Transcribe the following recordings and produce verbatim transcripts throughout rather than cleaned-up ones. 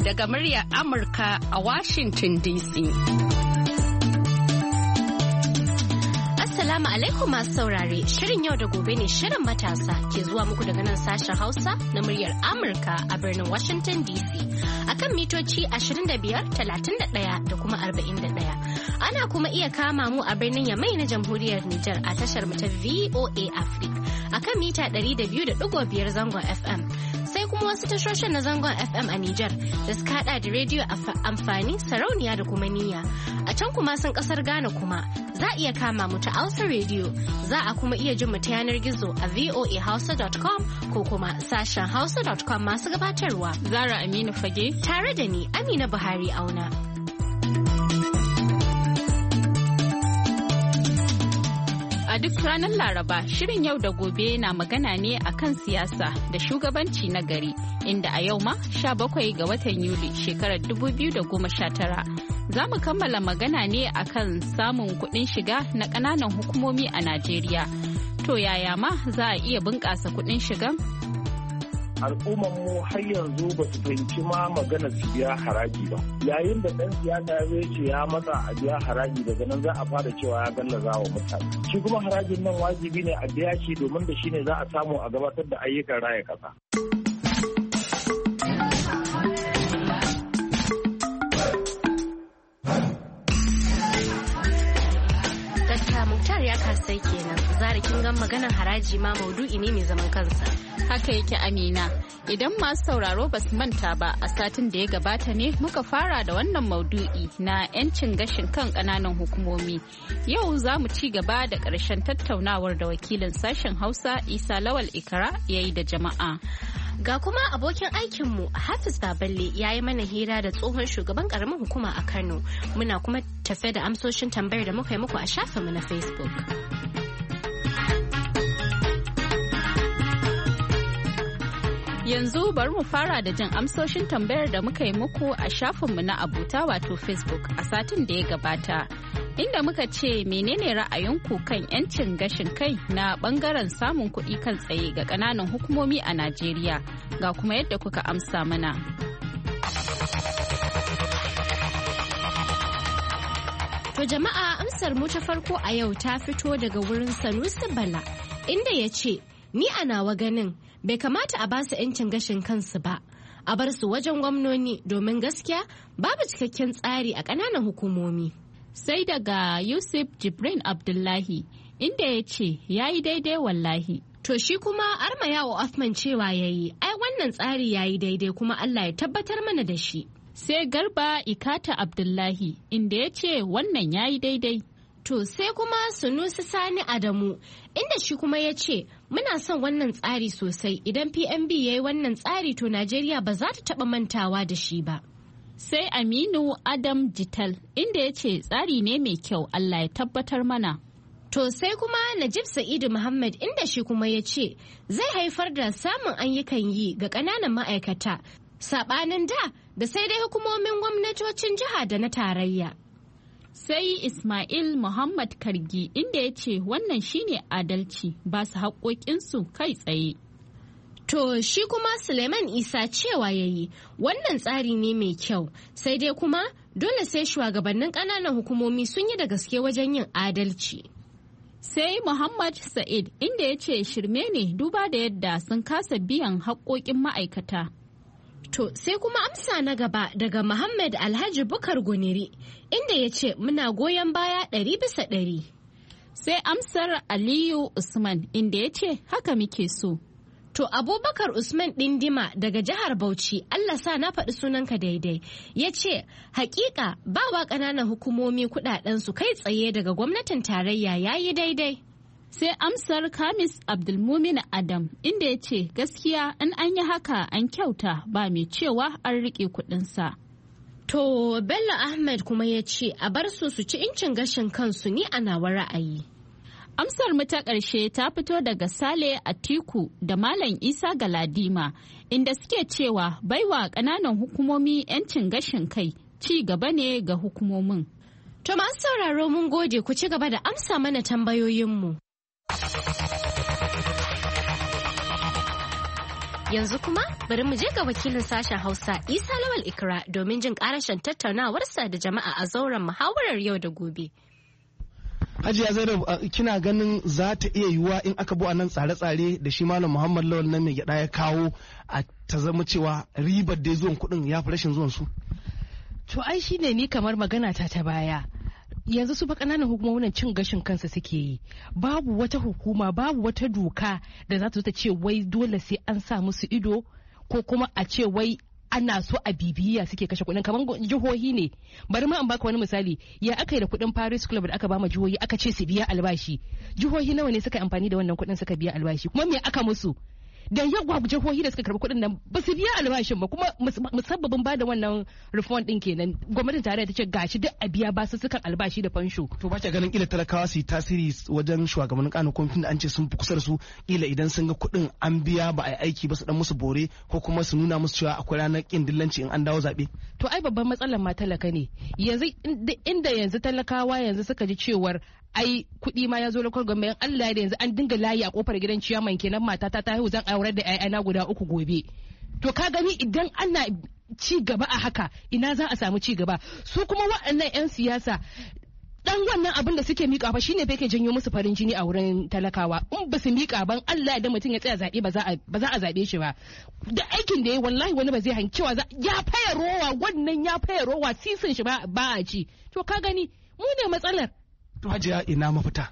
daga muryar Amurka a Washington D C. Assalamu alaikum masu saurare, shirin yau da gobe ne shirin matasa ke zuwa muku daga nan sashen Hausa na muryar Amurka a birnin Washington D C akan mitoci ashirin da biyar, talatin da ɗaya da kuma arba'in da ɗaya. Ana kuma iya kama mu a birnin Yamai na Jamhuriyar Nijar a tashar mu ta V O A Africa akan mita ɗari da biyu da ɗigo biyar zangon F M. Sai kuma wasu tashoshin na zangon F M a Nijar da suka hada da rediyo amfani, sarauniya da kuma niyya. A can kuma sun kasar Ghana kuma za a iya kama mu ta Alpha Radio. Za a kuma iya jin mu ta yanar gizo a voa hausa dot com ko kuma sashen hausa dot com masu gabatarwa. Zara Aminu Fage. Tare da ni Amina Buhari Auna. A duk ranar Laraba, shirin yau da gobe na magana ne akan siyasa da shugabanci na gari, inda a yau ma sha bakwai ga watan Yuli shekarar dubu biyu da goma sha tara. Za mu kammala magana ne akan samun kuɗin shiga na ƙananan hukumomi a Najeriya. To yaya ma za a iya bunƙasa kuɗin shigan? Al'ummar mu har yanzu ba su fahimci ma magana su biya haraji ba. Yayin da ɗan siyasa zai ce ya matsa a biya haraji, daga nan za a fara cewa ya gallaza wa mutane. Shi kuma harajin nan wajibi ne a biya shi domin da shi ne za a samu a gabatar da ayyukan raya ƙasa. Muktar ya kasai kenan. Zara kin gan maganar haraji ma maudu'i ne mai zaman kansa. Haka yake Amina. Idan masu sauraro ba su manta ba, a satin da ya gabata ne muka fara da wannan maudu'i na 'yancin gashin kan ƙananan hukumomi. Yau za mu ci gaba da ƙarshen tattaunawar da wakilin sashen Hausa Isa Lawal Ikara ya yi da jama'a. Ga kuma abokin aikinmu Hafiz Baballe ya yi mana hira da tsohon shugaban karamin hukuma a Kano. Muna kuma tafe da amsoshin tambayar da muka yi muku a shafinmu na Facebook. Yanzu bari mu fara da jin amsoshin tambayar da muka yi muku a shafinmu na abuta wato Facebook a satin da ya gabata. Inda muka ce menene ra'ayinku kan 'yancin gashin kai na bangaren samun kuɗi kan tsaye ga ƙananan hukumomi a Najeriya, ga kuma yadda kuka amsa mana. To jama'a, amsar mu ta farko a yau ta fito daga wurin Sanusi Bala, inda ya ce ni a nawa ganin bai kamata a basu 'yancin gashin kansu ba, a bar su wajen gwamnoni domin gaskiya babu cikakken tsari a ƙananan hukumomi. Sai daga Yusuf Jibrin Abdullahi, inda ya ce ya yi daidai wallahi. To shi kuma Armayawa Othman cewa ya yi, ai wannan tsari ya yi daidai kuma Allah ya tabbatar mana da shi. Sai Garba Ikata Abdullahi, inda ya ce wannan ya yi daidai. To sai kuma Sunusi Sani Adamu, inda shi kuma ya ce muna son wannan tsari sosai, idan P M B ya yi wannan tsari to Najeriya ba za ta taɓa mantawa da shi ba. Sai Aminu Adam Jital, inda ya ce tsari ne mai kyau, Allah ya tabbatar mana. To sai kuma Najib Sa'idu Muhammad, inda shi kuma ya ce zai haifar da samun ayyukan yi ga ƙananan ma'aikata, saɓanin da da sai dai hukumomin gwamnatocin jiha da na tarayya. Sai Ismail Muhammad Kargi, inda ya ce wannan shine adalci, ba su haƙoƙinsu kai tsaye. To shi kuma Suleiman Isa cewa ya yi wannan tsari ne mai kyau, sai dai kuma dole sai shugabannin ƙananan hukumomi sun yi da gaske wajen yin adalci. Sai Muhammad Sa'id, inda ya ce shirme ne duba da yadda sun kasa biyan haƙoƙin ma'aikata. To sai kuma amsa na gaba daga Muhammad Alhaji Bukar Guniri, inda ya ce muna goyon baya ɗari bisa ɗari. Sai amsar Aliyu Usman, inda ya ce haka muke so. To Abubakar Usman Dindima daga jihar Bauchi, Allah sa na faɗi sunanka daidai, ya ce hakika ba wa ƙananan hukumomi kuɗaɗensu kai tsaye daga gwamnatin tarayya ya yi daidai. Sai amsar Kamis Abdulmumin Adam, inda ya ce gaskiya in an yi haka an kyauta, ba mai cewa an riƙe kuɗinsa. To Bello Ahmed kuma ya ce a bar su su ci incin gashin kansu, ni a nawa ra'ayi. Amsar mu ta ƙarshe ta fito daga Sale Atiku da Malam Isa Galadima, inda suke cewa baiwa ƙananan hukumomi 'yancin gashin kai ci gaba ne ga hukumomin. To masu sauraro mun gode, ku ci gaba da amsa mana tambayoyinmu. Yanzu kuma bari mu je ga wakilin sashen Hausa Isa Lawal Ikra domin jin karashin tattaunawarsa da jama'a a zauren muhawarar yau da gobe. Hajiya Zainab, kina ganin za ta iya yiwuwa in aka bi a nan tsare-tsare da shi Malam Muhammad Lawal nan mai gyada ya kawo a ta zama cewa ribar da zuwan kuɗin ya fi rashin zuwan su? To ai shine ni kamar magana ta ta baya. Yanzu su fa ƙananan hukumomin cin gashin kansa suke yi. Babu wata hukuma, babu wata doka da za ta ta ce wai dole sai an sa musu ido ko kuma a ce wai ana so a bibiya suke kashe kuɗin kamar jihohi ne. Bari ma an baka wani misali, ya aka yi da kuɗin Paris Club da aka ba ma jihohi aka ce su biya albashi. Jihohi nawa ne suka amfani da wannan kuɗin suka biya albashi, kuma me aka musu? Da yawa jihohi da suka karɓi kuɗin nan ba su biya albashin ba, kuma musabbabin ba da wannan refund din kenan gwamnatin tarayya ta ce gashi duk a biya basu sukan albashi da fansho. To ba ta ganin kila talakawa su yi tasiri wajen shugabannin kano kwamitin da an ce sun fi kusa da su, kila idan sun ga kuɗin an biya ba a yi aiki ba su dan musu bore ko kuma su nuna musu cewa akwai ranar kin dillanci in an dawo zaɓe. To ai babban matsalar ma talaka ne yanzu, inda yanzu talakawa yanzu suka ji cewar ai kuɗi ma ya zo lokal gwamnati, Allah da yanzu an dinga layi a kofar gidan ciyaman kenan matata ta haihu zan aurar da ƴaƴana guda uku gobe. To ka gani idan ana ci gaba a haka ina za a samu ci gaba? Su kuma waɗannan 'yan siyasa dan wannan abin da suke mika fa shine fa yake janyo musu farin jini a wurin talakawa. In ba su mika ban Allah da mutum ya tsaya zaɓe ba za a ba za a zaɓe shi ba. Da aikin da yayi wallahi wani ba zai hanki cewa ya faya rowa, wannan ya faya rowa sisin shi ba ba a ci. To ka gani mu ne matsalar. To Hajiya ina mafita?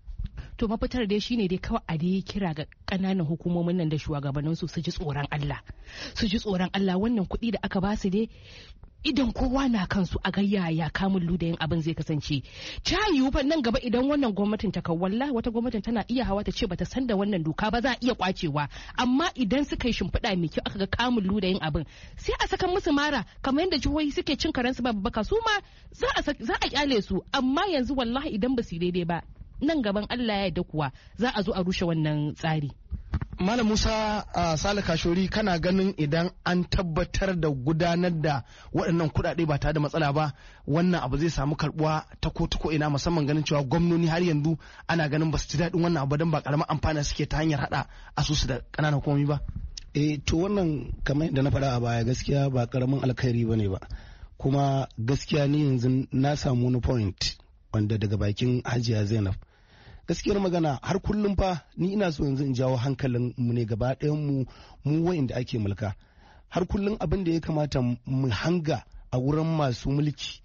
To mafitar dai shine dai kawai a dai kira ga kananan hukumomin nan da shugabannin su su ji tsoron Allah. Su ji tsoron Allah, wannan kuɗi da aka ba su dai idan kowa na kansu a ga yaya kamun ludayin abin zai kasance. Ta yiwu fa nan gaba idan wannan gwamnatin ta kawalla wata gwamnatin tana iya hawa ta ce bata san da wannan doka ba za a iya kwacewa, amma idan suka yi shimfiɗa mai kyau aka ga kamun ludayin abin sai a saka musu mara kamar yadda jihohi suke cin karansu ba baka, su ma za a kyale su. Amma yanzu wallahi idan ba su daidai ba nan gaban Allah ya yarda kuwa za a zo a rushe wannan tsari. Malam Musa uh, Sale Kashori, kana ganin idan an tabbatar da gudanar da waɗannan kuɗaɗe ba tare da matsala ba wannan abu zai samu karɓuwa ta ko ta ko ina, musamman ganin cewa gwamnoni har yanzu ana ganin ba su ji daɗin wannan abu don ba ƙaramin amfana suke ta hanyar haɗa asusu da ƙananan hukumomi ba? Eh to wannan kamar yadda na faɗa a baya gaskiya ba ƙaramin alkhairi bane ba, kuma gaskiya ni yanzu na samu wani point wanda daga bakin Hajiya Zainab. Gaskiyar magana har kullum fa ni ina so yanzu in jawo hankalin mu ne gaba ɗayan mu mu wa'inda ake mulka. Har kullum abin da ya kamata mu hanga a wurin masu mulki,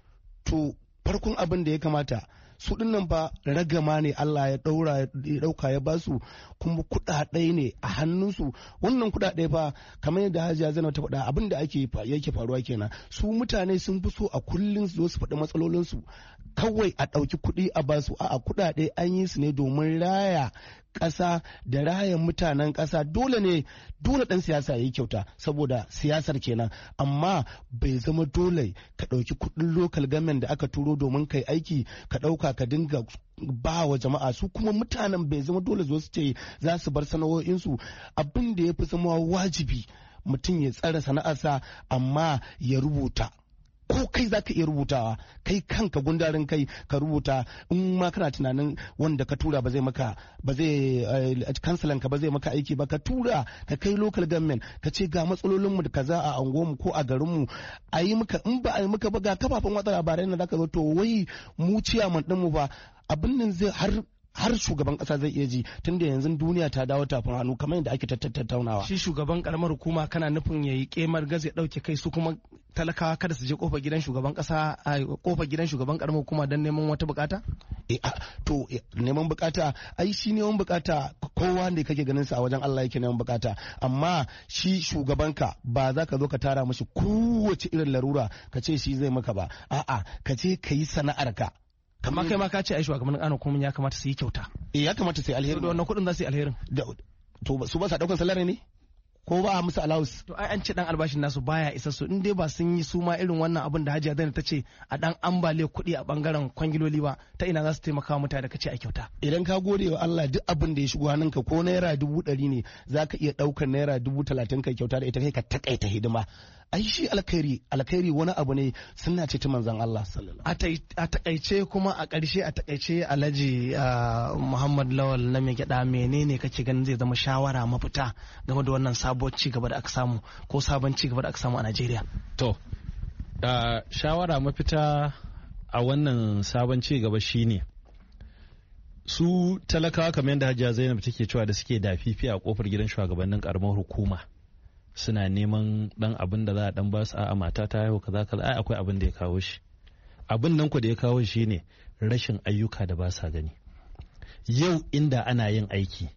to farkon abin da ya kamata su dinnan fa ragama ne Allah ya daura ya dauka ya basu, kuma kuɗaɗe ne a hannunsu. Wannan kuɗaɗe fa kamar yadda Hajiya Zainab ta faɗa abin da ake yake faruwa kenan. Su mutane sun fi so a kullun su zo su faɗi matsalolinsu, kawai a ɗauki kuɗi a basu. A'a, kuɗaɗe an yi su ne domin raya ƙasa da rayan mutanen ƙasa. Dole ne dole ɗan siyasa ya yi kyauta saboda siyasar kenan, amma bai zama dole ka ɗauki kuɗin local government da aka turo domin kai aiki ka ɗauka ka dinga ba wa jama'a. Su kuma mutanen bai zama dole zo su ce za su bar sana'o'insu. Abin da ya fi zama wajibi mutum ya tsara sana'arsa amma ya rubuta. Ko kai za ka iya rubutawa, kai kanka gundarin kai ka rubuta. In ma kana tunanin wanda ka tura ba zai maka ba zai kansalan ka ba zai maka aiki ba, ka tura ka kai local government ka ce ga matsalolin mu da kaza a anguwanmu ko a garin mu a yi maka. In ba a yi maka ba ga kafafen watsa labarai na zaka zo to wai mu ciyaman din mu ba abin nan zai har har shugaban kasa zai iya ji, tunda yanzu duniya ta dawo tafin hannu kamar yadda ake tattaunawa. Shi shugaban karamar hukuma kana nufin yayi kemar gas ya dauke kai, su kuma talakawa kada su je kofar gidan shugaban kasa a kofar gidan shugaban karamar hukuma don neman wata bukata? Eh to neman bukata ai shi neman bukata kowa ne kake ganin sa a wajen Allah yake neman bukata, amma shi shugabanka ba za ka zo ka tara mashi kowace irin larura ka ce shi zai maka ba. A'a, ka je ka yi sana'arka. Amma kai ma ka ce ai shugabannin ƙano kuma ya kamata su yi kyauta. Eh ya kamata su yi alheri. Da wannan kuɗin za su yi alherin. To su ba sa ɗaukar salari ne? Ko ba a musu allowance? To ai an ce dan albashin nasu baya isa su, in dai ba sun yi su ma irin wannan abin da Hajiya Zainab ta ce a dan ambaliyar kuɗi a bangaren kwangiloli ba, ta ina za su taimaka wa mutane da ka ce a kyauta. Idan ka gode wa Allah duk abin da ya shigo hannunka ko naira dubu ɗari ne za ka iya ɗaukar naira dubu talatin kai kyauta da ita kai ka takaita hidima. ai shi alkhairi alkhairi wani abu ne sunna ce ta manzon Allah sallallahu alaihi wasallam. A takaice kuma a ƙarshe a takaice Alhaji Muhammad Lawal na mai gyada menene kake ganin zai zama shawara mafita game da wannan sabon ci gaba da aka samu ko sabon ci gaba da aka samu a Najeriya? To shawara mafita a wannan sabon ci gaba shine su talakawa kamar yadda Hajiya Zainab take cewa da suke da fifi a kofar gidan shugabannin karamar hukuma suna neman dan abin da za a dan ba su a mata ta haihu kaza kaza ai akwai abin da ya kawo shi. Abin nan ku da ya kawo shi ne rashin ayyuka da ba sa gani. Yau inda ana yin aiki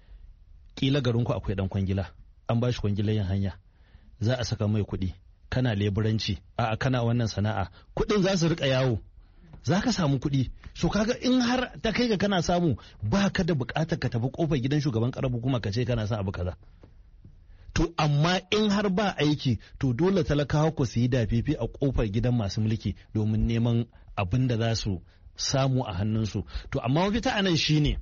kila garin ku akwai dan kwangila an ba shi kwangilar yin hanya za a saka mai kuɗi kana leburanci a'a kana wannan sana'a kuɗin za su rika yawo za ka samu kuɗi. So kaga in har ta kai ga kana samu ba ka da buƙatar ka tafi kofar gidan shugaban ƙaramar hukuma ka ce kana son abu kaza. To amma in har ba aiki to dole talakawa ku su yi dafifi a kofar gidan masu mulki domin neman abin da za su samu a hannunsu. To amma mafita a nan shine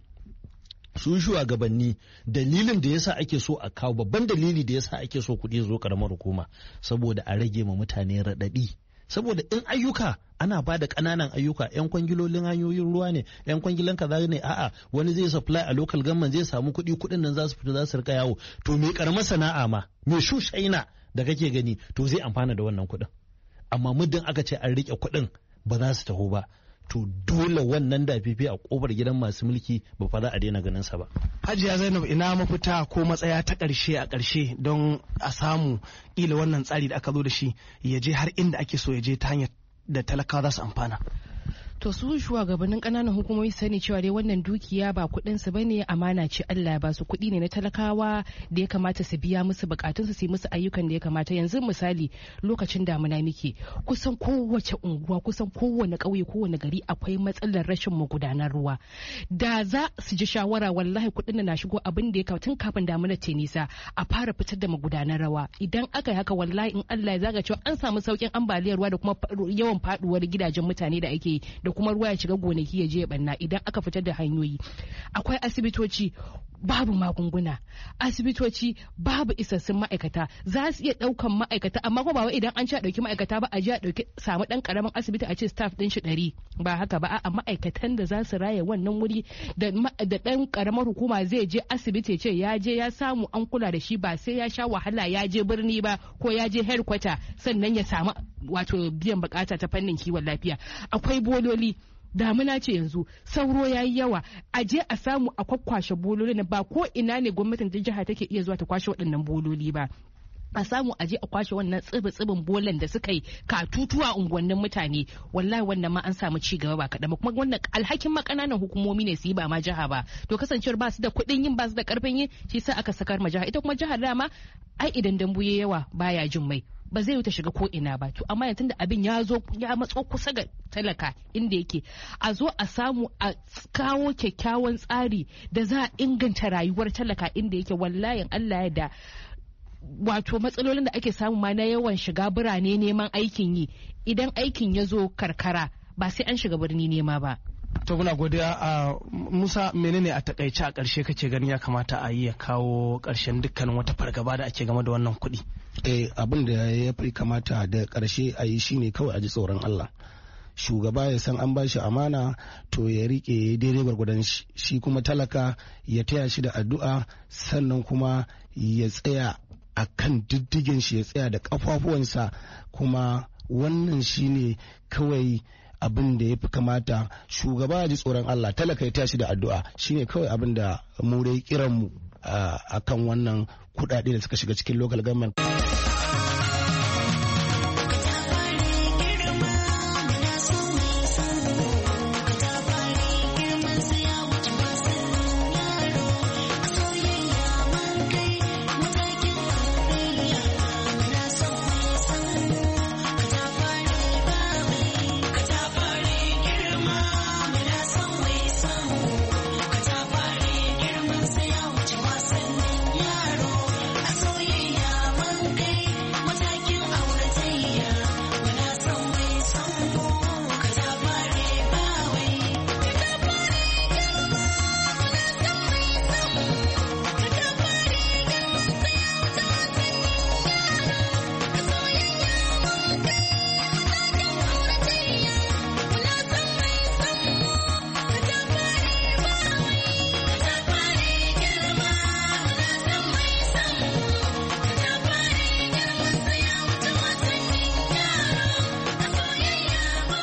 su shugabanni dalilin da yasa ake so a kawo babban dalili da yasa ake so kuɗi zo ƙaramar hukuma saboda a rage ma mutane raɗaɗi. Saboda in ayyuka ana ba da ƙananan ayyuka yan kwangilolin hanyoyin ruwa ne yan kwangilan kaza ne a'a wani zai supply a local government zai samu kuɗi kuɗin nan za su fita za su rika yawo to me karamar sana'a ma me shushaina da kake gani to zai amfana da wannan kuɗin amma muddin aka ce an rike kuɗin ba za su taho ba to dole wannan dafifi a kofar gidan masu mulki ba fa za a daina ganin sa ba. Hajiya Zainab ina mafita ko matsaya ta ƙarshe a ƙarshe don a samu ƙila wannan tsari da aka zo da shi ya je har inda ake so ya je ta hanyar da talakawa za su amfana. To su shugabannin ƙananan hukumomi sani cewa dai wannan dukiya ba kuɗin su bane amana ce Allah ba su kuɗi ne na talakawa da ya kamata su biya musu bukatun su su yi musu ayyukan da ya kamata. Yanzu misali lokacin damuna muke kusan kowace unguwa kusan kowane ƙauye kowane gari akwai matsalar rashin magudanar ruwa. Da za su ji shawara wallahi kuɗin na shigo abin da ya kawo tun kafin damuna ta nisa a fara fitar da magudanar rawa. Idan aka yi haka wallahi in Allah ya zaga cewa an samu saukin ambaliyar ruwa da kuma yawan faduwar gidajen mutane da ake yi da kuma ruwa ya shiga gonaki ya je ya banna. Idan aka fitar da hanyoyi akwai asibitoci babu magunguna asibitoci babu isassun ma'aikata za su iya daukan ma'aikata amma ko ba wai idan an ci a dauki ma'aikata ba a je a dauki samu dan karamin asibiti a ce staff din shi ɗari ba haka ba a ma'aikatan da za su raye wannan wuri da da dan karamar hukuma zai je asibiti ce ya je ya samu an kula da shi ba sai ya sha wahala ya je birni ba ko ya je headquarter sannan ya samu wato biyan bukata ta fannin kiwon lafiya. Akwai bololi damuna ce yanzu sauro ya yi yawa a je a samu a kwakwashe bololi na ba ko ina ne gwamnatin jiha take iya zuwa ta kwashe waɗannan bololi ba. A samu a je a kwashe wannan tsibi-tsibin bolan da suka yi katutuwa unguwannin mutane wallahi wannan ma an samu ci gaba ba kaɗan kuma wannan alhakin ma ƙananan hukumomi ne su yi ba ma jiha ba to kasancewar ba su da kuɗin yin ba su da ƙarfin yin shi sa aka sakar ma jiha ita kuma jihar dama ai idan dambu ya yawa baya jin mai ba zai ta shiga ko ina ba to amma yanzu da abin ya zo ya matso kusa ga talaka inda yake a zo a samu a kawo kyakkyawan tsari da za a inganta rayuwar talaka inda yake wallahi Allah ya da wato matsalolin da ake samu ma na yawan shiga birane neman aikin yi idan aikin ya zo karkara ba sai an shiga birni nema ba. To muna godiya a Musa menene a takaice a ƙarshe kake ganin ya kamata a yi ya kawo ƙarshen dukkanin wata fargaba da ake game da wannan kuɗi? Eh abin da ya fi kamata da ƙarshe a yi shine kawai a ji tsoron Allah. Shugaba ya san an ba shi amana to ya rike daidai gwargwadon shi shi kuma talaka ya taya shi da addu'a sannan kuma ya tsaya a kan diddigin shi ya tsaya da kafafuwansa kuma wannan shine kawai abin da ya fi kamata shugaba ya ji tsoron Allah talaka ya tashi da addu'a shine kawai abin da mu dai kiran mu a kan wannan kudade da suka shiga cikin local government. Okay.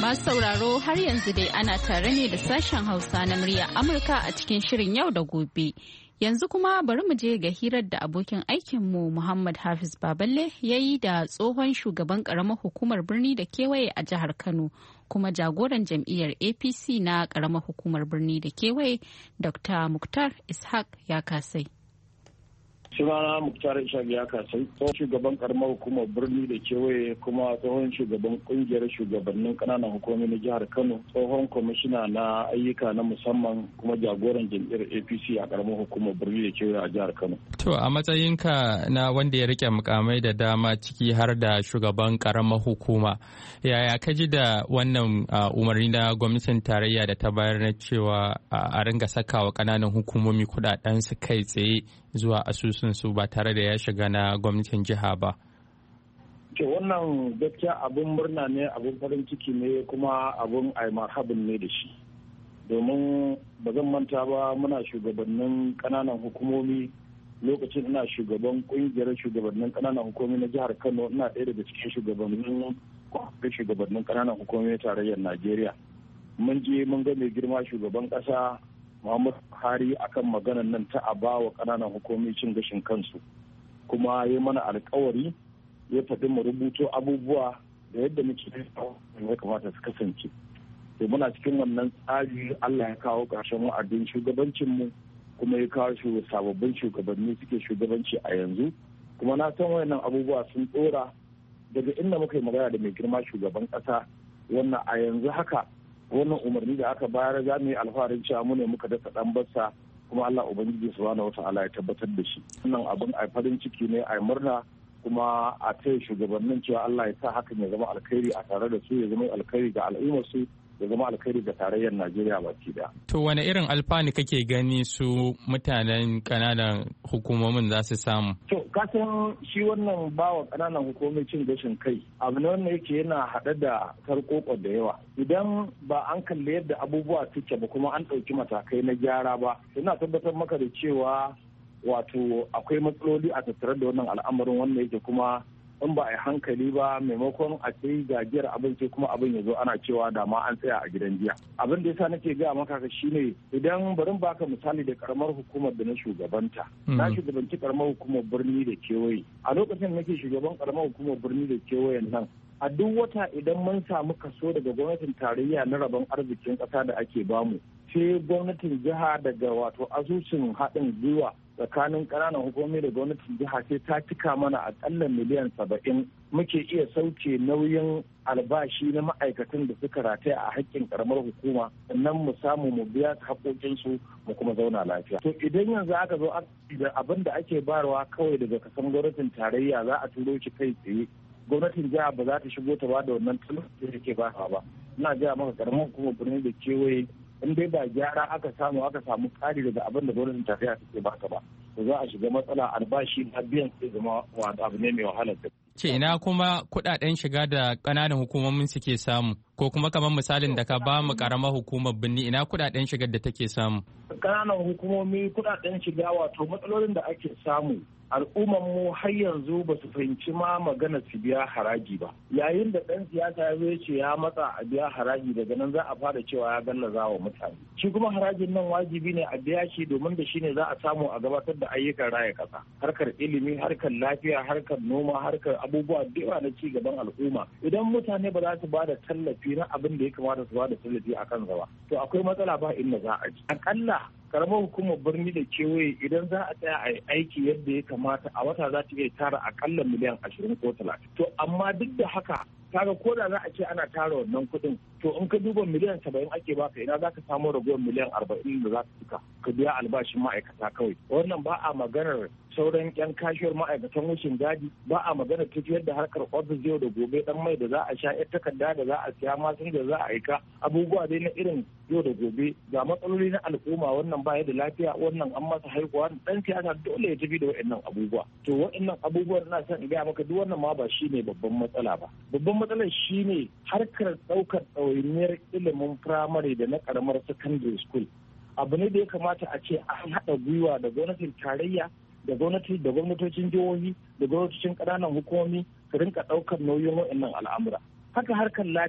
Masu sauraro har yanzu dai ana tare ne da sashen Hausa na murya Amurka a cikin shirin yau da gobe. Yanzu kuma bari mu je ga hirar da abokin aikinmu Muhammad Hafiz Baballe ya yi da tsohon shugaban karamar hukumar birni da kewaye a jihar Kano kuma jagoran jam'iyyar A P C na karamar hukumar birni da kewaye Doctor Muktar Ishaq ya kasai. sunana Muktar Ishaq ya kasai tsohon shugaban karamar hukumar birni da kewaye kuma tsohon shugaban kungiyar shugabannin kananan hukumomi na jihar Kano tsohon kwamishina na ayyuka na musamman kuma jagoran jam'iyyar A P C a karamar hukumar birni da kewaye a jihar Kano. To a matsayinka na wanda ya rike mukamai da dama ciki har da shugaban karamar hukuma yaya ka ji da wannan umarni na gwamnatin tarayya da ta bayar na cewa a ringa sakawa kananan hukumomi kudaden su kai tsaye zuwa asusun su ba tare da ya shiga na gwamnatin jiha ba? Ke wannan gaskiya abin murna ne, abin farin ciki ne, kuma abin aimarhabin ne da shi. Domin ba zan manta ba muna shugabannin kananan hukumomi lokacin ina shugaban kungiyar shugabannin kananan hukumomi na jihar Kano, ina ɗaya daga cikin shugabannin shugabannin kananan hukumomi tarayyar Najeriya. Mun je mun ga mai girma shugaban ƙasa Muhammad Buhari akan maganar nan ta a ba wa ƙananan hukumomi cin gashin kansu, kuma ya mana alkawari ya faɗi mu rubuto abubuwa da yadda muke ya kamata su kasance. To muna cikin wannan tsari Allah ya kawo ƙarshen wa'adin shugabancinmu kuma ya kawo shi sababbin shugabanni suke shugabanci a yanzu, kuma na san wayannan abubuwa sun ɗora daga inda muka yi magana da mai girma shugaban ƙasa. Wannan a yanzu haka wannan umarni da aka bayar za mu yi alfaharin cewa mu ne muka dasa dan bassa, kuma Allah ubangiji subhanahu wata'ala ya tabbatar da shi. Wannan abin a farin ciki ne, a murna, kuma a taya shugabannin cewa Allah ya sa hakan ya zama alkhairi a tare da su, ya zama alkhairi ga al'ummar su, ya zama alkhairi ga tarayyar Najeriya baki daya. To wane irin alfani kake gani su mutanen kananan hukumomin za su samu? To kasan shi wannan bawa kananan hukumomin cin gashin kai abu ne wanda yake yana haɗe da sarƙoƙo da yawa. Idan ba an kalli yadda abubuwa suke ba kuma an ɗauki matakai na gyara ba, ina tabbatar maka da cewa wato akwai matsaloli a tattare da wannan al'amarin wanda yake kuma in ba a yi hankali ba maimakon a ce gajiyar abin sai kuma abin ya zo ana cewa da ma an tsaya a gidan jiya. Abin da yasa nake gaya maka shine idan barin baka misali da karamar hukumar da na shugabanta. Na shugabanci karamar hukumar birni da kewaye. A lokacin nake shugaban karamar hukumar birni da kewayen nan, a duk wata idan mun samu kaso daga gwamnatin tarayya na rabon arzikin ƙasa da ake bamu, sai gwamnatin jiha daga wato asusun haɗin gwiwa tsakanin ƙananan hukumomi da gwamnatin jiha sai ta cika mana akalla miliyan saba'in muke iya sauke nauyin albashi na ma'aikatan da suka rataya a haƙƙin ƙaramar hukuma, sannan mu samu mu biya su haƙoƙinsu mu kuma zauna lafiya. To idan yanzu aka zo da abin da ake bayarwa kawai daga kasan gwamnatin tarayya za a turo shi kai tsaye, gwamnatin jiha ba za ta shigo ta ba da wannan talauci da ke ba ba. Ina gaya maka ƙaramar hukumar birni da kewaye in dai ba gyara aka samu aka samu ƙari daga abin da gwamnatin tarayya take baka ba, to za a shiga matsala albashi na biyan sai zama wani abu ne mai wahalar da ce ina kuma kuɗaɗen shiga da ƙananan hukumomin suke samu ko kuma kamar misalin da ka ba mu ƙaramar hukumar birni ina kuɗaɗen shigar da take samu. Ƙananan hukumomi kuɗaɗen shiga wato matsalolin da ake samu al'ummar mu har yanzu ba su fahimci ma magana su biya haraji ba. Yayin da ɗan siyasa ya zo ya ce ya matsa a biya haraji, daga nan za a fara cewa ya gallaza wa mutane. Shi kuma harajin nan wajibi ne a biya shi domin da shi ne za a samu a gabatar da ayyukan raya ƙasa. Harkar ilimi, harkar lafiya, harkar noma, harkar abubuwa da yawa na ci gaban al'umma. Idan mutane ba za su ba da tallafi na abin da ya kamata su ba da tallafi a kan ba, to akwai matsala ba inda za a ji. Akalla karamar hukumar birni da kewaye idan za a tsaya a yi aiki yadda ya kamata a wata za ta iya tara akalla miliyan ashirin ko talatin. To amma duk da haka kaga ko da za a ce ana tara wannan kuɗin, to in ka duba miliyan saba'in ake baka, ina za ka samu ragowar miliyan arba'in da za ka cika ka biya albashin ma'aikata kawai. Wannan ba a maganar sauran yan kashiyar ma'aikatan wucin gadi, ba a maganar tafiyar da harkar ofis yau da gobe, dan mai da za a sha, yar takarda da za a siya, masun da za a aika, abubuwa dai na irin yau da gobe. Ga matsaloli na al'umma, wannan baya da lafiya, wannan an masa haihuwa, dan siyasa dole ya tafi da wa'annan abubuwa. To wa'annan abubuwan ina son in gaya maka duk wannan ma ba shine babban matsala ba. Babban matsalar shine harkar ɗaukar ɗawainiyar ilimin firamare da na ƙaramar secondary school. Abu ne da ya kamata a ce an haɗa gwiwa da gwamnatin tarayya da gwamnati da gwamnatocin jihohi da gwamnatocin ƙananan hukumomi su rinka ɗaukar nauyin waɗannan al'amura. Haka harkar lafiya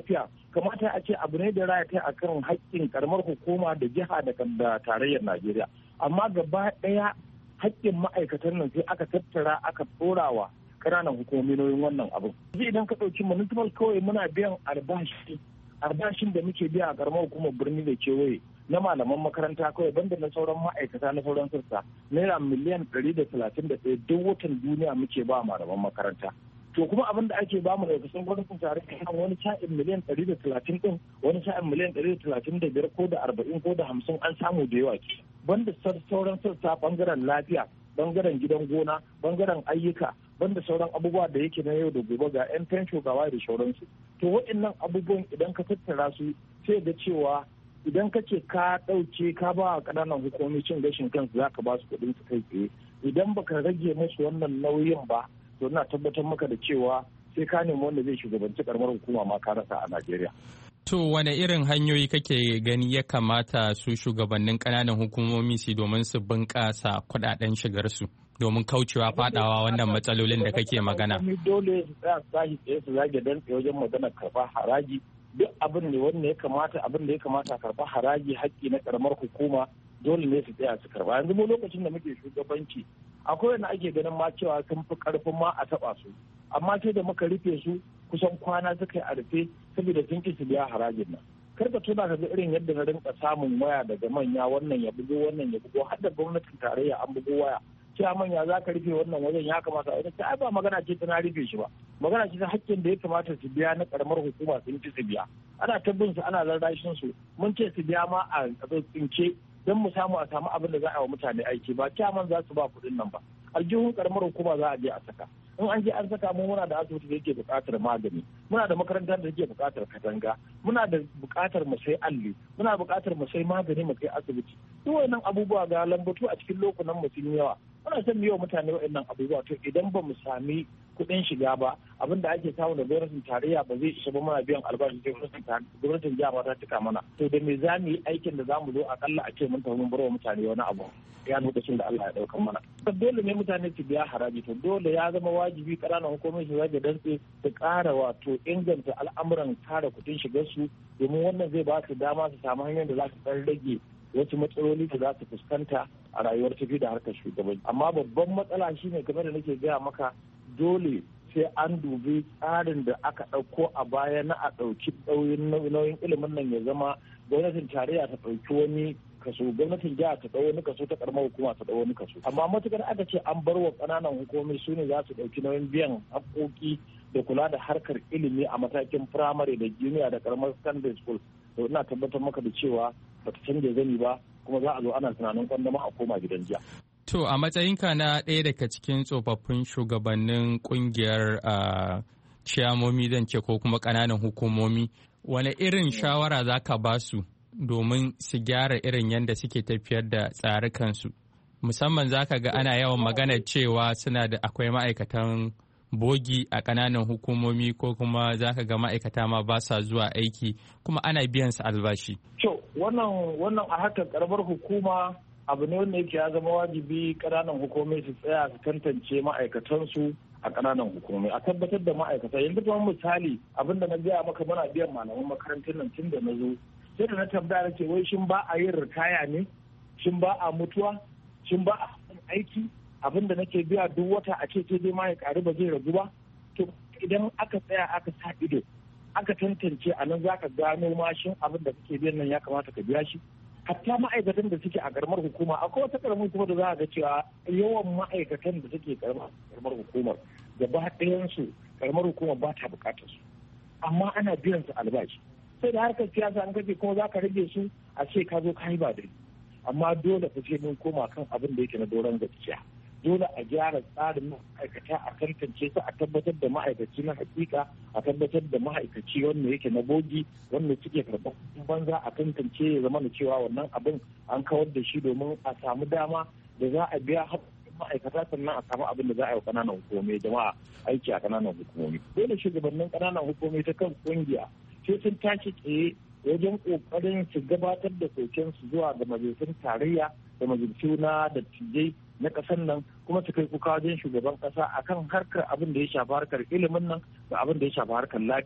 kamata a ce abu ne da raya kai akan haƙƙin karamar hukuma da jiha da tarayyar Najeriya. Amma gaba ɗaya haƙƙin ma'aikatan nan sai aka tattara aka tsorawa ƙananan hukumomi nauyin wannan abin. Yanzu idan ka ɗauki municipal kawai muna biyan albashi albashin da muke biya a karamar hukumar birni da kewaye na malaman makaranta kawai banda na sauran ma'aikata na sauran sassa naira miliyan ɗari da talatin da ɗaya duk watan duniya muke ba malaman makaranta. To kuma abin da ake bamu daga kusan gwamnatin tarayya kan wani sa'in miliyan ɗari da talatin ɗin wani sa'in miliyan ɗari da talatin da biyar ko da arba'in ko da hamsin an samu da yawa ke. Banda sauran sassa bangaren lafiya, bangaren gidan gona, bangaren ayyuka, banda sauran abubuwa da yake na yau da gobe ga 'yan fensho gawa da sauransu. To waɗannan abubuwan idan ka tattara su sai ga cewa idan ka ce ka ɗauke ka ba wa ƙananan hukumomi cin gashin kansu za ka ba su kuɗin su kai tsaye idan baka rage musu wannan nauyin ba to ina tabbatar maka da cewa sai ka nemi wanda zai shugabanci karamar hukuma ma ka rasa a Najeriya. To wane irin hanyoyi kake gani ya kamata su shugabannin ƙananan hukumomi su domin su bunƙasa kuɗaɗen shigarsu domin kaucewa faɗawa wannan matsalolin da kake magana? Dole su tsaya su tashi tsaye su zage dantse wajen maganar karɓar haraji duk abin ne wanda ya kamata abin da ya kamata karɓar haraji haƙƙi na karamar hukuma dole ne su tsaya su karɓa. Yanzu mu lokacin da muke shugabanci akwai wanda ake ganin ma cewa sun fi ƙarfin ma a taɓa su amma sai da muka rufe su kusan kwana suka yi a rufe saboda sun ki su biya harajin nan. Kar ka tuna ka ga irin yadda na rinka samun waya daga manya wannan ya bugo wannan ya bugo har da gwamnatin tarayya an bugo waya cewa manya za ka rufe wannan wajen ya kamata a ta ai ba magana ce ta na rufe shi ba magana ce ta hakkin da ya kamata su biya na karamar hukuma sun ci su biya ana tabbin su ana rarrashin su mun ce su biya ma a tsince don mu samu a samu abin da za a yi wa mutane aiki ba kyaman za su ba kuɗin nan ba aljihun karamar hukuma za a je a saka in an je an saka mu muna da asibiti da yake buƙatar magani muna da makarantar da yake buƙatar katanga muna da buƙatar mu sai alli muna buƙatar mu sai magani mu kai asibiti duk wannan abubuwa ga lambatu a cikin lokunan mu sun yawa muna son yi wa mutane waɗannan abubuwa to idan ba mu sami kuɗin shiga ba abin da ake samu da gwamnatin tarayya ba zai isa ba muna biyan albashi sai gwamnatin jiha ba ta cika mana to da me za mu yi aikin da za mu zo akalla a ce mun tafi mun bar wa mutane wani abu ya lokacin da Allah ya ɗauka mana dole ne mutane su biya haraji to dole ya zama wajibi ƙananan hukumomi su zage dantse su ƙara wato inganta al'amuran kare kuɗin shigar su domin wannan zai ba su dama su samu hanyar da za su ɗan rage wasu matsaloli da za su fuskanta a rayuwar tafi da harkar shugabanci amma babban matsala shine game da nake gaya maka dole sai an dubi tsarin da aka ɗauko a baya na a ɗauki nauyin ilimin nan ya zama gwamnatin tarayya ta ɗauki wani kaso gwamnatin jiha ta ɗau wani kaso ta karamar hukuma ta ɗau wani kaso amma matukar aka ce an bar wa ƙananan hukumomi su ne za su ɗauki nauyin biyan haƙoƙi da kula da harkar ilimi a matakin firamare da junior da karamar secondary school to ina tabbatar maka da cewa bata canja zani ba kuma za a zo ana tunanin kwandama a koma gidan jiya. To a matsayinka na ɗaya daga cikin tsofaffin shugabannin kungiyar ciyamomi zan ce ko kuma ƙananan hukumomi wane irin shawara za ka ba su domin su gyara irin yadda suke tafiyar da tsarukansu musamman za ka ga ana yawan magana cewa suna da akwai ma'aikatan bogi a ƙananan hukumomi ko kuma za ka ga ma'aikata ma ba sa zuwa aiki kuma ana biyan su albashi. To wannan wannan a hakan karamar hukuma abu ne wanda yake ya zama wajibi ƙananan hukumomi su tsaya su tantance ma'aikatansu a ƙananan hukumomi a tabbatar da ma'aikata yanzu kuma misali abin da na gaya maka muna biyan malaman makarantar nan tun da na zo sai da na tambaya na ce wai shin ba a yin ritaya ne shin ba a mutuwa shin ba a aiki abin da nake biya duk wata a ce sai dai ma ya ƙaru ba zai ragu ba to idan aka tsaya aka sa ido aka tantance a nan za ka gano mashin abin da kake biyan nan ya kamata ka biya shi hatta ma'aikatan da suke a karamar hukuma akwai wata karamar hukuma da za a ga cewa yawan ma'aikatan da suke karamar hukumar gaba ɗayansu karamar hukumar ba ta bukatar su amma ana biyan su albashi sai da harkar siyasa an kace kuma za ka rage su a ce ka zo ka yi ba dai amma dole ka ce mun koma kan abin da yake na doron gaskiya dole a gyara tsarin ma'aikata a tantance su a tabbatar da ma'aikaci na hakika a tabbatar da ma'aikaci wanda yake na bogi wanda suke karɓar banza a tantance ya zama da cewa wannan abin an kawar da shi domin a samu dama da za a biya haƙƙin ma'aikata sannan a samu abin da za a yi wa ƙananan hukumomi jama'a aiki a ƙananan hukumomi dole shugabannin ƙananan hukumomi ta kan ƙungiya sai sun tashi tsaye wajen ƙoƙarin su gabatar da kokensu zuwa ga majalisun tarayya da majalisu na dattijai na ƙasar nan kuma su kai kuka wajen shugaban ƙasa akan harkar abin da ya shafi harkar ilimin nan da abin da ya shafi harkar lafiya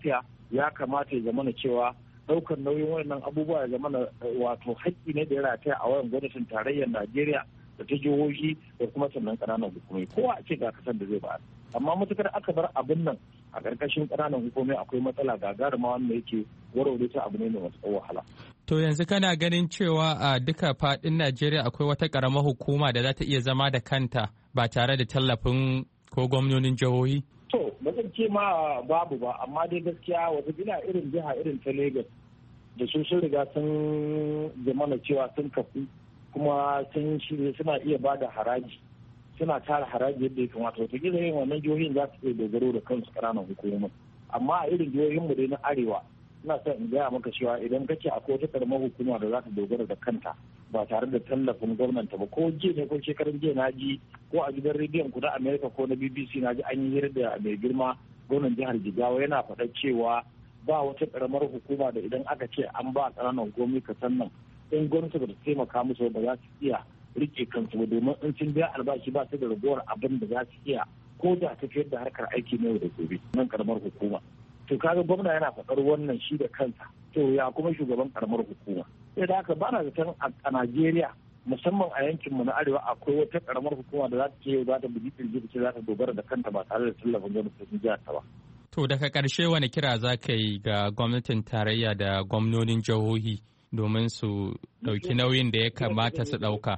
ya kamata ya zama cewa ɗaukar nauyin wannan abubuwa ya zama wato haƙƙi ne da ya rataya a wayan gwamnatin tarayyar Najeriya da ta jihohi da kuma sannan ƙananan hukumomi kowa a ce ga kasar da zai ba amma matukar aka bar abin nan a ƙarƙashin ƙananan hukumomi akwai matsala gagaruma wanda yake warware ta abu ne mai matuƙar wahala. To yanzu kana ganin cewa a duka faɗin Najeriya akwai wata ƙaramar hukuma da za ta iya zama da kanta ba tare da tallafin ko gwamnonin jihohi? To ba zan ce ma babu ba amma dai gaskiya wata gina irin jiha irin ta Lagos da su sun riga sun zamana cewa sun kafu kuma sun shirya suna iya ba da haraji suna tara haraji yadda ya kamata wata gina yin wannan jihohin za su iya dogaro da kansu ƙananan hukumomin amma a irin jihohinmu dai na arewa ina son in gaya maka cewa idan kake akwai wata karamar hukuma da za ta dogara da kanta ba tare da tallafin gwamnati ba ko jiya ne ko shekarun jiya na ji ko a gidan rediyon ku na America ko na B B C na ji an yi hira da mai girma gwamnan jihar Jigawa yana faɗa cewa ba wata karamar hukuma da idan aka ce an ba ƙananan hukumomi kasan nan in gwamnati ba ta taimaka musu ba za su iya rike kansu ba domin in sun biya albashi ba su da ragowar abin da za su iya ko da tafiyar da harkar aiki na yau da gobe nan karamar hukuma. To kaga gwamna yana faɗar wannan shi da kansa to ya kuma shugaban karamar hukuma sai da haka bana zaton a Najeriya musamman a yankinmu na arewa akwai wata karamar hukuma da za ta ce za ta bugi kirji ce za ta dogara da kanta ba tare da tallafin gwamnatin jihar ta ba. To daga ƙarshe wani kira za ka yi ga gwamnatin tarayya da gwamnonin jihohi domin su ɗauki nauyin da ya kamata su ɗauka?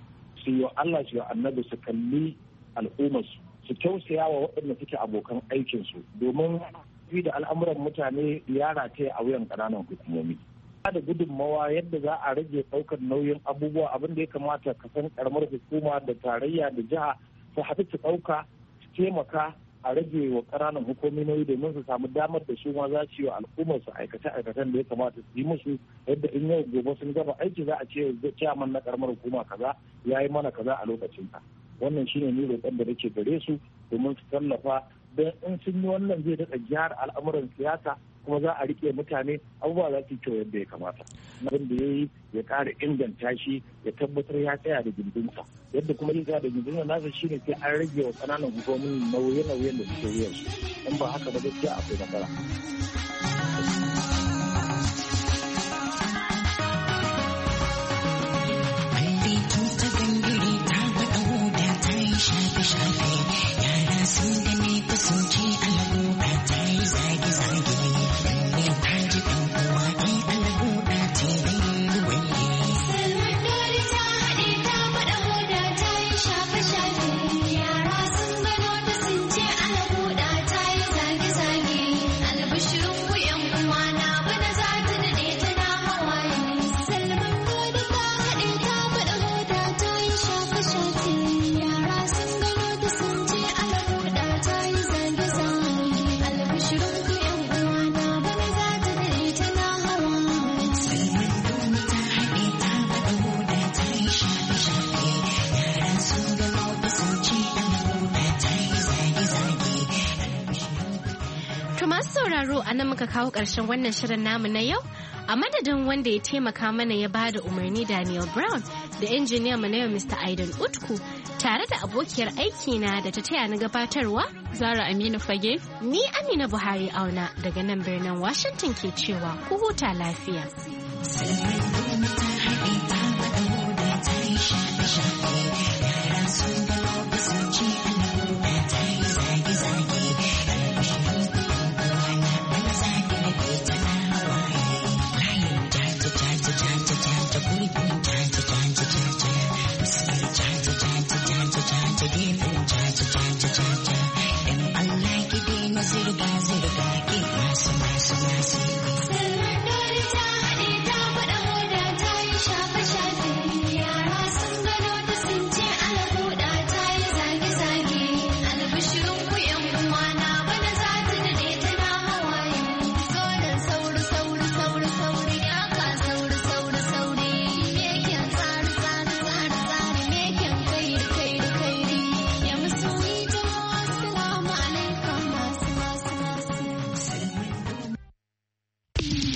Su yi Allah su yi annabi su kalli al'ummarsu su tausaya wa waɗanda suke abokan aikinsu domin fi da al'amuran mutane ya rataye a wuyan ƙananan hukumomi. Da gudunmawa yadda za a rage ɗaukar nauyin abubuwa abin da ya kamata ka san ƙaramar hukuma da tarayya da jiha su haɗu su ɗauka su taimaka a rage wa ƙananan hukumomi nauyi domin su samu damar da su ma za su yi wa al'ummar su aikace-aikacen da ya kamata su yi musu yadda in yau gobe sun gaba aiki za a ce ciyaman na ƙaramar hukuma kaza ya yi mana kaza a lokacin ka. Wannan shine ni roƙon da nake gare su domin su tallafa don in sun yi wannan zai daɗa gyara al'amuran siyasa kuma za a riƙe mutane abubuwa za su yi kyau yadda ya kamata. Abin da ya yi ya ƙara inganta shi ya tabbatar ya tsaya da gindinsa yadda kuma ya tsaya da gindinsa nasa shi ne sai an rage wa ƙananan hukumomin nauye-nauyen da suke wuyan su in ba haka ba gaskiya akwai matsala. A nan muka kawo ƙarshen wannan shirin namu na yau a madadin wanda ya taimaka mana ya ba da umarni Daniel Brown da injiniyan mu na yau Mister Aidan Utku tare da abokiyar aikina da ta taya ni gabatarwa Zara Aminu Fage. Ni Amina Buhari Auna daga nan birnin Washington ke cewa ku huta lafiya.